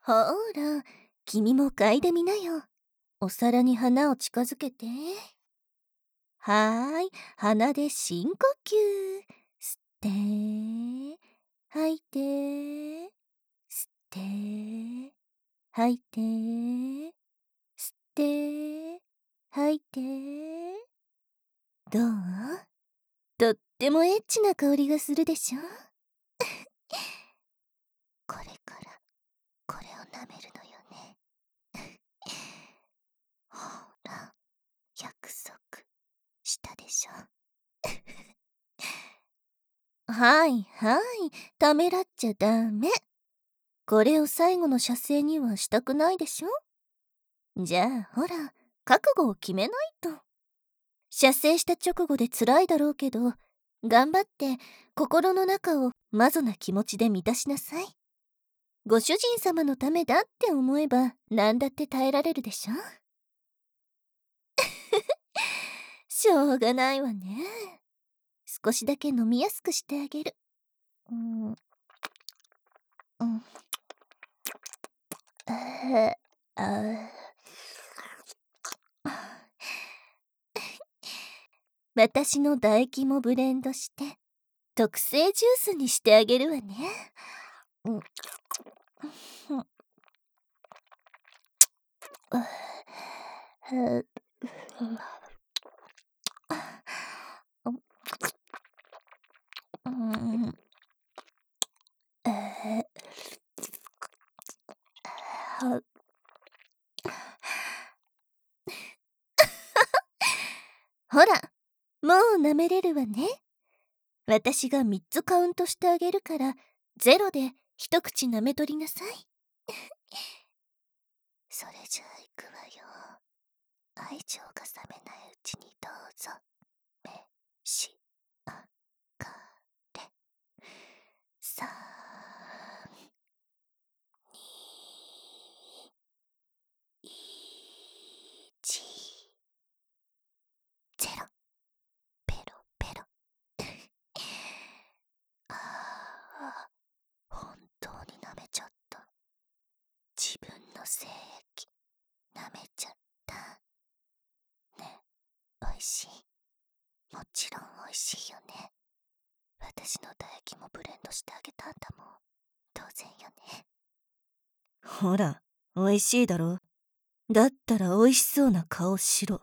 ほーら、君も嗅いでみなよ。お皿に花を近づけて。はーい、鼻で深呼吸。吸って、吐いて、吸って、吐いて、吸って、吐いて。どう？とってもエッチな香りがするでしょ？これからこれを舐めるのよね。ほら、約束したでしょ。はいはい、ためらっちゃダメ。これを最後の射精にはしたくないでしょ。じゃあほら、覚悟を決めないと。射精した直後で辛いだろうけど、頑張って心の中をマゾな気持ちで満たしなさい。ご主人様のためだって思えば何だって耐えられるでしょ。しょうがないわね。少しだけ飲みやすくしてあげる。うん私の唾液もブレンドして特製ジュースにしてあげるわね。ほら、もう舐めれるわね。私が3つカウントしてあげるから、0で一口舐め取りなさい。それじゃあ行くわよ。愛情が冷めないうちにどうぞ。召し上がれ。3、2、1、0。ペロペロ。ああ、本当に舐めちゃった。自分の精液舐めちゃった。ね、おいしい？もちろんおいしいよね。私の唾液もブレンドしてあげたんだもん。当然よね。ほら、おいしいだろ。だったらおいしそうな顔しろ。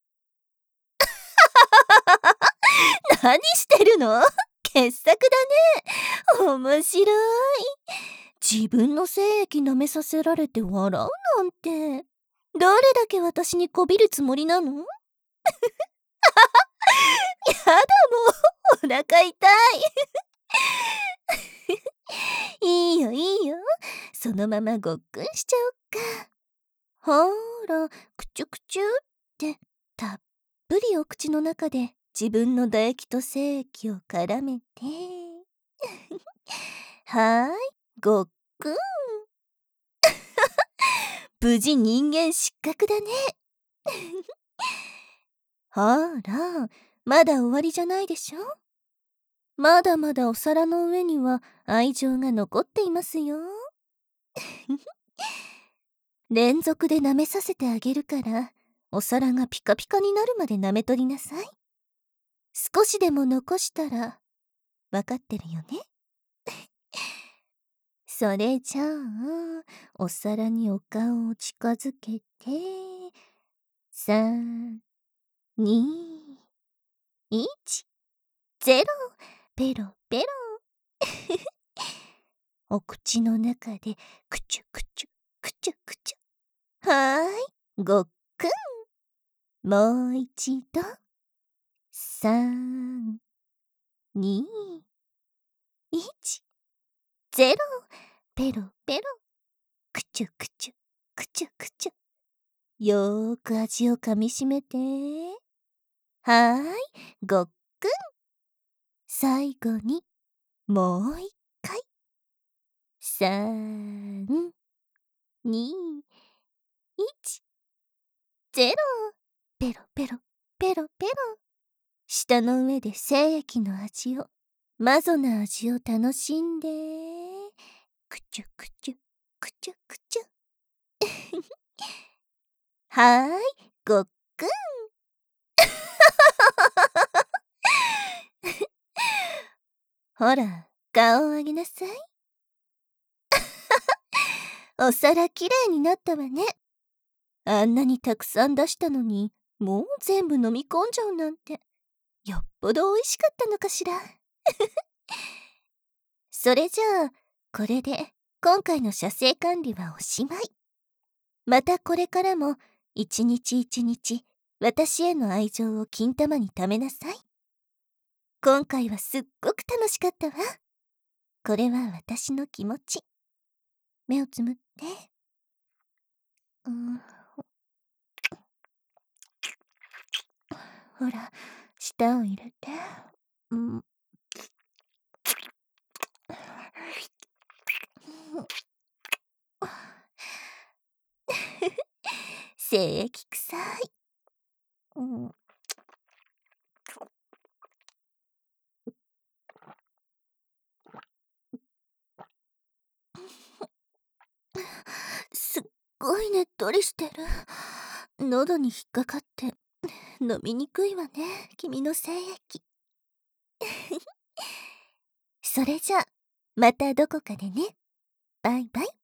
何してるの？傑作だね。面白い。自分の精液舐めさせられて笑うなんて。どれだけ私にこびるつもりなの？やだもう、お腹痛い。いいよいいよ。そのままごっくんしちゃおっか。ほーら、くちゅくちゅってたっぷりお口の中で自分の唾液と精液を絡めてはーい、ごっくん。無事人間失格だね。ほら、まだ終わりじゃないでしょ。まだまだお皿の上には愛情が残っていますよ。連続で舐めさせてあげるから、お皿がピカピカになるまで舐め取りなさい。少しでも残したら、わかってるよね。それじゃあ、お皿にお顔を近づけて、3、2、1、0、ペロペロ。お口の中でくちゅくちゅ、くちゅくちゅ。はーい、ごっくん。もう一度。3、2、1、0、ペロペロ。くちゅくちゅ、くちゅくちゅ。よーく味をかみしめて。はーい、ごっくん。最後に、もう一回。3、2、1、0。ペロペロ、ペロペロ。舌の上で精液の味を、マゾな味を楽しんで。くちゅくちゅ、くちゅくちゅ。 はーい、ごっくん。ほら、顔を上げなさい。お皿きれいになったわね。あんなにたくさん出したのに、もう全部飲み込んじゃうなんて。よっぽど美味しかったのかしら。それじゃあ、これで今回の写生管理はおしまい。またこれからも一日一日私への愛情を金玉に貯めなさい。今回はすっごく楽しかったわ。これは私の気持ち。目をつむって。ほら、舌を入れて。精液臭い。すっごいねっとりしてる。喉に引っかかって飲みにくいわね、君の精液。それじゃあ、またどこかでね。バイバイ。